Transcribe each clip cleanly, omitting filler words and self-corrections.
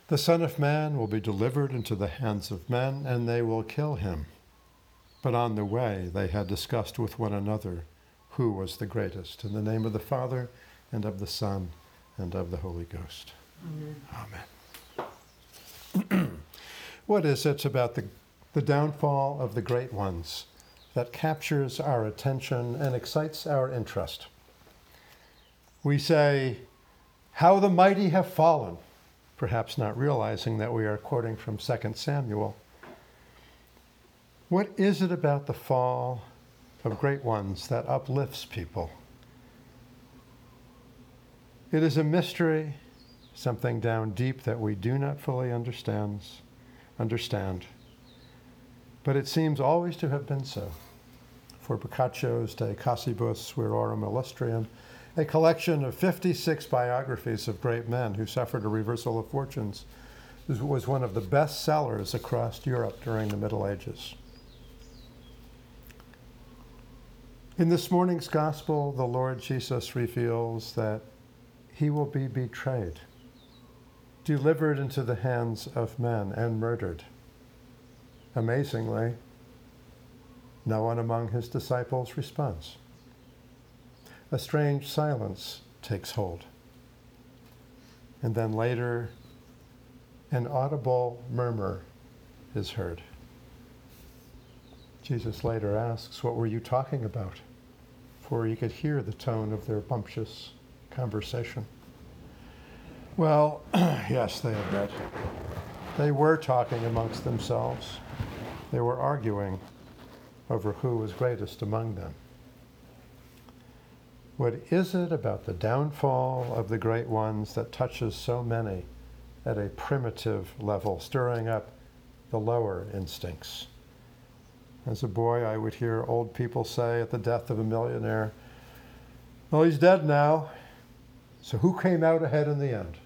The Son of Man will be delivered into the hands of men, and they will kill him. But on the way they had discussed with one another who was the greatest. In the name of the Father, and of the Son, and of the Holy Ghost. Amen. What is it about the downfall of the great ones that captures our attention and excites our interest? We say, "How the mighty have fallen," perhaps not realizing that we are quoting from 2 Samuel. What is it about the fall of great ones that uplifts people? It is a mystery, something down deep that we do not fully understand, but it seems always to have been so. For Boccaccio's De Cassibus Virorum Illustrium, a collection of 56 biographies of great men who suffered a reversal of fortunes, was one of the best sellers across Europe during the Middle Ages. In this morning's gospel, the Lord Jesus reveals that he will be betrayed, delivered into the hands of men, and murdered. Amazingly, no one among his disciples responds. A strange silence takes hold. And then later, an audible murmur is heard. Jesus later asks, "What were you talking about?" For he could hear the tone of their bumptious conversation. Well, yes, they admit. They were talking amongst themselves. They were arguing over who was greatest among them. What is it about the downfall of the great ones that touches so many at a primitive level, stirring up the lower instincts? As a boy, I would hear old people say at the death of a millionaire, "Well, he's dead now, so who came out ahead in the end?"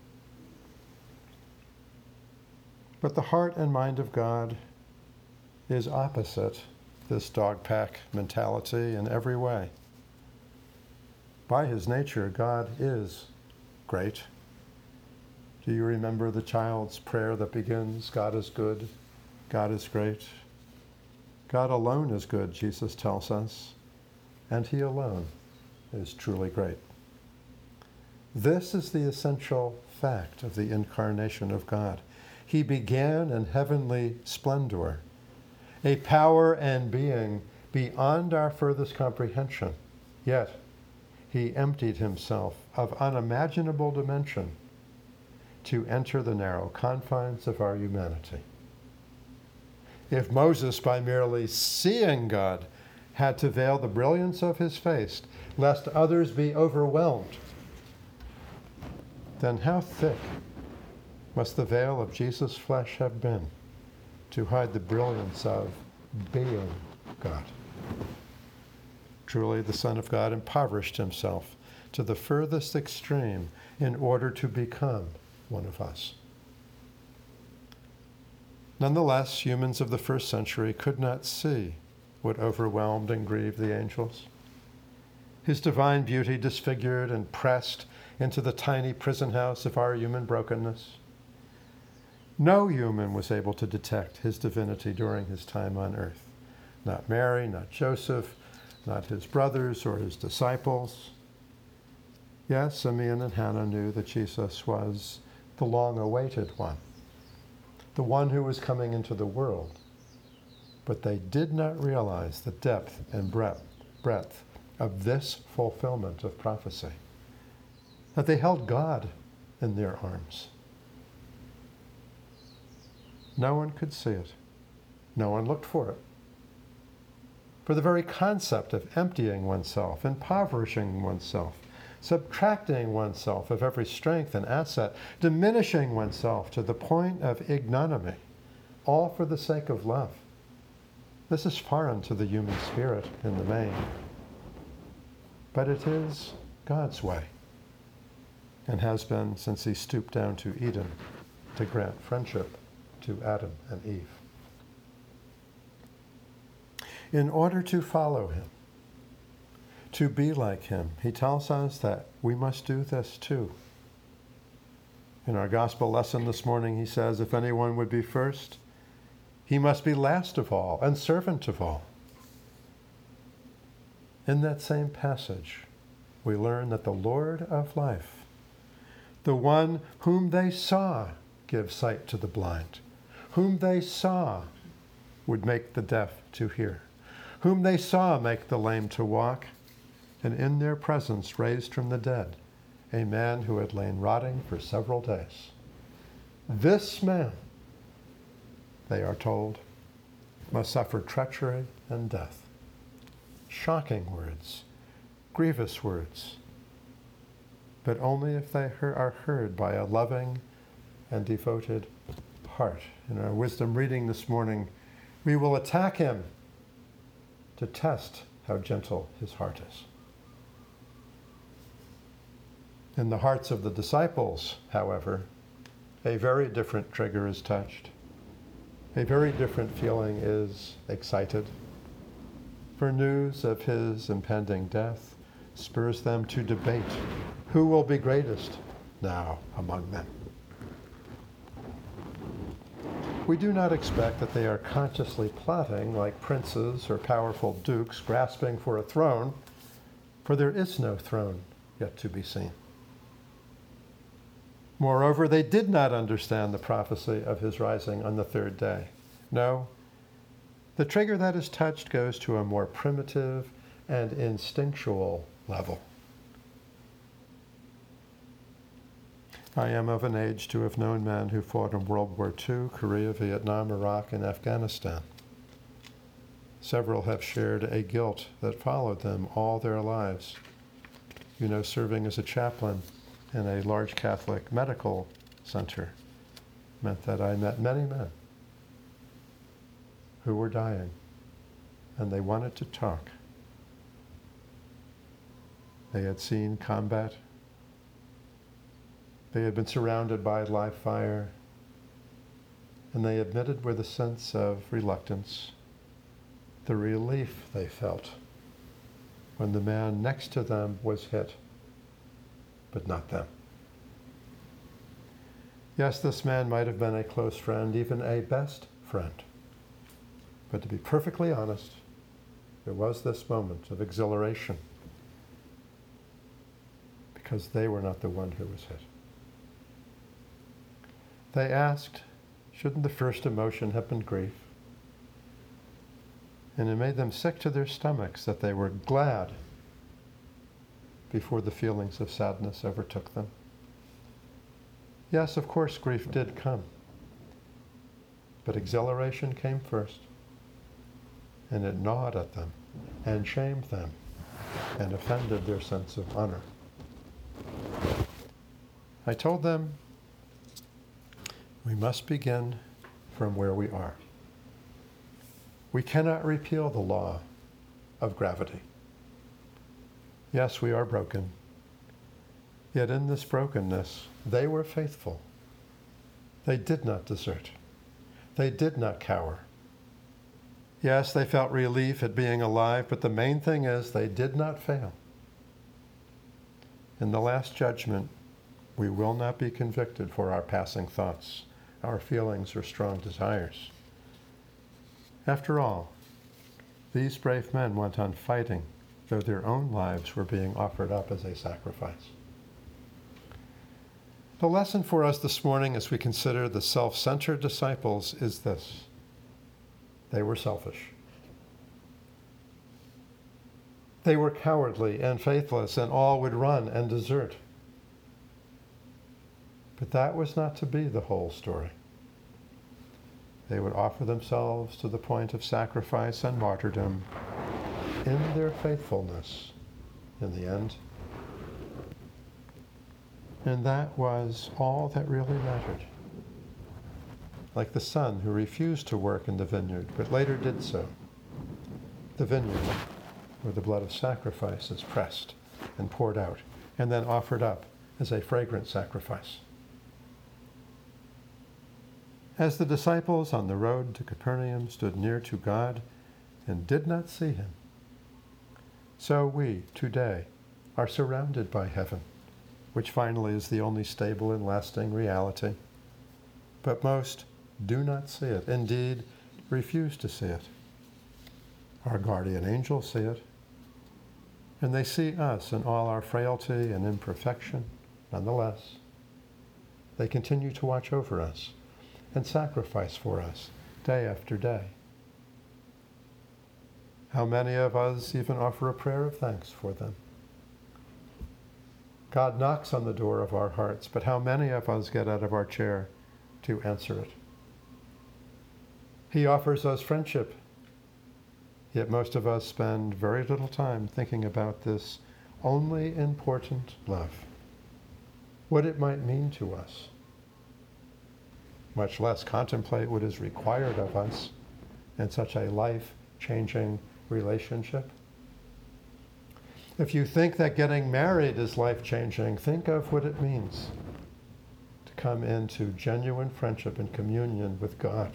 But the heart and mind of God is opposite this dog pack mentality in every way. By his nature, God is great. Do you remember the child's prayer that begins, "God is good, God is great"? God alone is good, Jesus tells us, and he alone is truly great. This is the essential fact of the incarnation of God. He began in heavenly splendor, a power and being beyond our furthest comprehension, yet he emptied himself of unimaginable dimension to enter the narrow confines of our humanity. If Moses, by merely seeing God, had to veil the brilliance of his face, lest others be overwhelmed, then how thick must the veil of Jesus' flesh have been to hide the brilliance of being God? Truly, the Son of God impoverished himself to the furthest extreme in order to become one of us. Nonetheless, humans of the first century could not see what overwhelmed and grieved the angels. His divine beauty disfigured and pressed into the tiny prison house of our human brokenness. No human was able to detect his divinity during his time on earth. Not Mary, not Joseph, not his brothers or his disciples. Yes, Simeon and Hannah knew that Jesus was the long-awaited one, the one who was coming into the world. But they did not realize the depth and breadth of this fulfillment of prophecy, that they held God in their arms. No one could see it. No one looked for it. For the very concept of emptying oneself, impoverishing oneself, subtracting oneself of every strength and asset, diminishing oneself to the point of ignominy, all for the sake of love. This is foreign to the human spirit in the main. But it is God's way, and has been since he stooped down to Eden to grant friendship to Adam and Eve. In order to follow him, to be like him, he tells us that we must do this too. In our gospel lesson this morning, he says, if anyone would be first, he must be last of all and servant of all. In that same passage, we learn that the Lord of life, the one whom they saw give sight to the blind, whom they saw would make the deaf to hear, whom they saw make the lame to walk, and in their presence raised from the dead a man who had lain rotting for several days. This man, they are told, must suffer treachery and death. Shocking words, grievous words, but only if they are heard by a loving and devoted heart. In our wisdom reading this morning, we will attack him to test how gentle his heart is. In the hearts of the disciples, however, a very different trigger is touched. A very different feeling is excited. For news of his impending death spurs them to debate who will be greatest now among them. We do not expect that they are consciously plotting like princes or powerful dukes grasping for a throne, for there is no throne yet to be seen. Moreover, they did not understand the prophecy of his rising on the third day. No, the trigger that is touched goes to a more primitive and instinctual level. I am of an age to have known men who fought in World War II, Korea, Vietnam, Iraq, and Afghanistan. Several have shared a guilt that followed them all their lives. You know, serving as a chaplain in a large Catholic medical center meant that I met many men who were dying, and they wanted to talk. They had seen combat. They had been surrounded by live fire, and they admitted with a sense of reluctance the relief they felt when the man next to them was hit, but not them. Yes, this man might have been a close friend, even a best friend. But to be perfectly honest, there was this moment of exhilaration because they were not the one who was hit. They asked, shouldn't the first emotion have been grief? And it made them sick to their stomachs that they were glad before the feelings of sadness overtook them. Yes, of course, grief did come. But exhilaration came first. And it gnawed at them and shamed them and offended their sense of honor. I told them, we must begin from where we are. We cannot repeal the law of gravity. Yes, we are broken. Yet in this brokenness, they were faithful. They did not desert. They did not cower. Yes, they felt relief at being alive, but the main thing is they did not fail. In the last judgment, we will not be convicted for our passing thoughts, our feelings, or strong desires. After all, these brave men went on fighting, though their own lives were being offered up as a sacrifice. The lesson for us this morning as we consider the self-centered disciples is this. They were selfish. They were cowardly and faithless, and all would run and desert. But that was not to be the whole story. They would offer themselves to the point of sacrifice and martyrdom in their faithfulness in the end. And that was all that really mattered. Like the son who refused to work in the vineyard, but later did so. The vineyard, where the blood of sacrifice is pressed and poured out, and then offered up as a fragrant sacrifice. As the disciples on the road to Capernaum stood near to God and did not see him, so we today are surrounded by heaven which finally is the only stable and lasting reality. But most do not see it, indeed refuse to see it. Our guardian angels see it, and they see us in all our frailty and imperfection. Nonetheless, they continue to watch over us and sacrifice for us day after day. How many of us even offer a prayer of thanks for them? God knocks on the door of our hearts, but how many of us get out of our chair to answer it? He offers us friendship, yet most of us spend very little time thinking about this only important love, what it might mean to us, much less contemplate what is required of us in such a life-changing relationship. If you think that getting married is life-changing, think of what it means to come into genuine friendship and communion with God.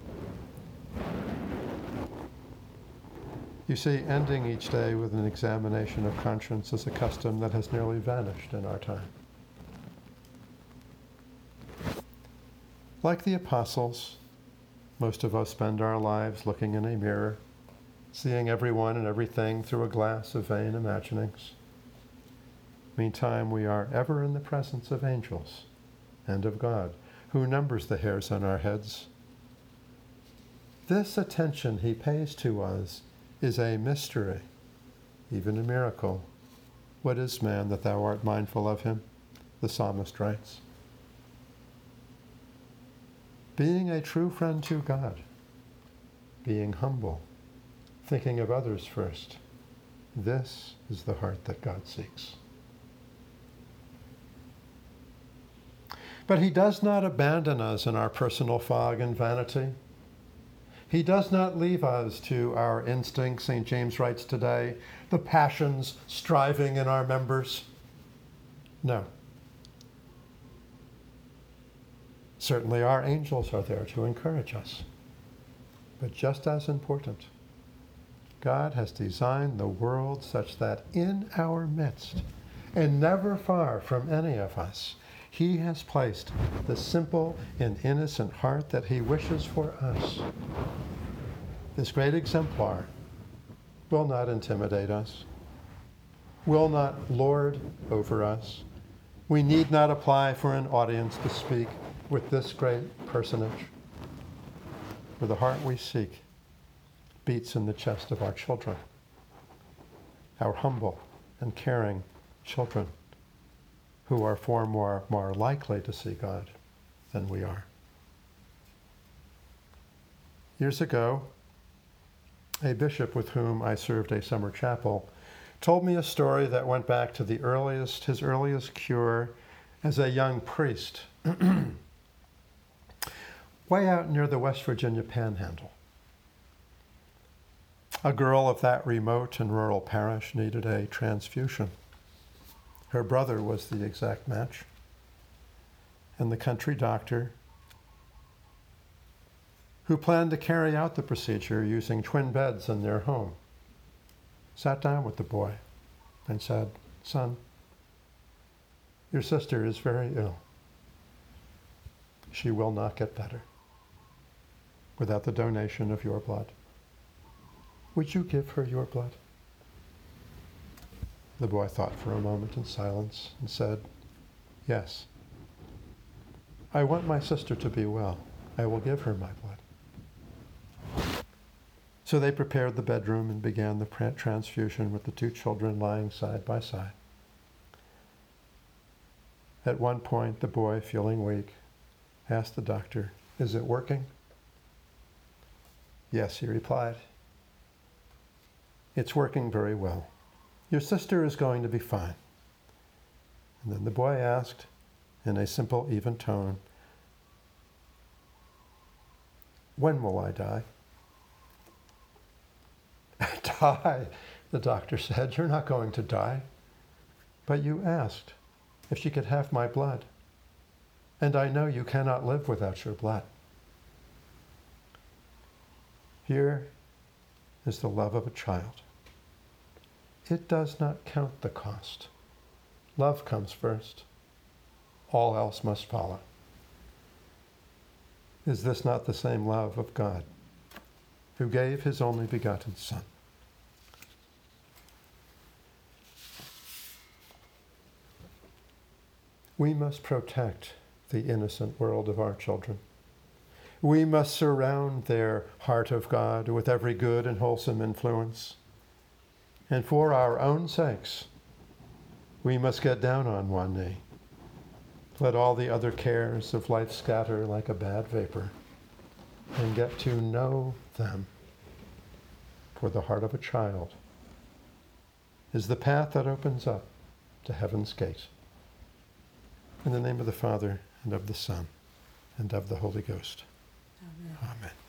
You see, ending each day with an examination of conscience is a custom that has nearly vanished in our time. Like the apostles, most of us spend our lives looking in a mirror, seeing everyone and everything through a glass of vain imaginings. Meantime, we are ever in the presence of angels and of God, who numbers the hairs on our heads. This attention he pays to us is a mystery, even a miracle. What is man that thou art mindful of him? The psalmist writes. Being a true friend to God, being humble, thinking of others first, this is the heart that God seeks. But he does not abandon us in our personal fog and vanity. He does not leave us to our instincts, St. James writes today, the passions striving in our members. No. Certainly our angels are there to encourage us. But just as important, God has designed the world such that in our midst, and never far from any of us, he has placed the simple and innocent heart that he wishes for us. This great exemplar will not intimidate us, will not lord over us. We need not apply for an audience to speak with this great personage. For the heart we seek beats in the chest of our children, our humble and caring children, who are far more likely to see God than we are. Years ago, a bishop with whom I served a summer chapel told me a story that went back to his earliest cure as a young priest, way out near the West Virginia Panhandle. A girl of that remote and rural parish needed a transfusion. Her brother was the exact match, and the country doctor, who planned to carry out the procedure using twin beds in their home, sat down with the boy and said, "Son, your sister is very ill. She will not get better without the donation of your blood. Would you give her your blood?" The boy thought for a moment in silence and said, "Yes. I want my sister to be well. I will give her my blood." So they prepared the bedroom and began the transfusion with the two children lying side by side. At one point, the boy, feeling weak, asked the doctor, "Is it working?" "Yes," he replied. "It's working very well. Your sister is going to be fine." And then the boy asked, in a simple, even tone, "When will I die?" "Die," the doctor said. "You're not going to die. But you asked if she could have my blood. And I know you cannot live without your blood." Here is the love of a child. It does not count the cost. Love comes first. All else must follow. Is this not the same love of God, who gave his only begotten Son? We must protect the innocent world of our children. We must surround their heart of God with every good and wholesome influence. And for our own sakes, we must get down on one knee. Let all the other cares of life scatter like a bad vapor and get to know them. For the heart of a child is the path that opens up to heaven's gate. In the name of the Father, and of the Son, and of the Holy Ghost. Amen. Amen.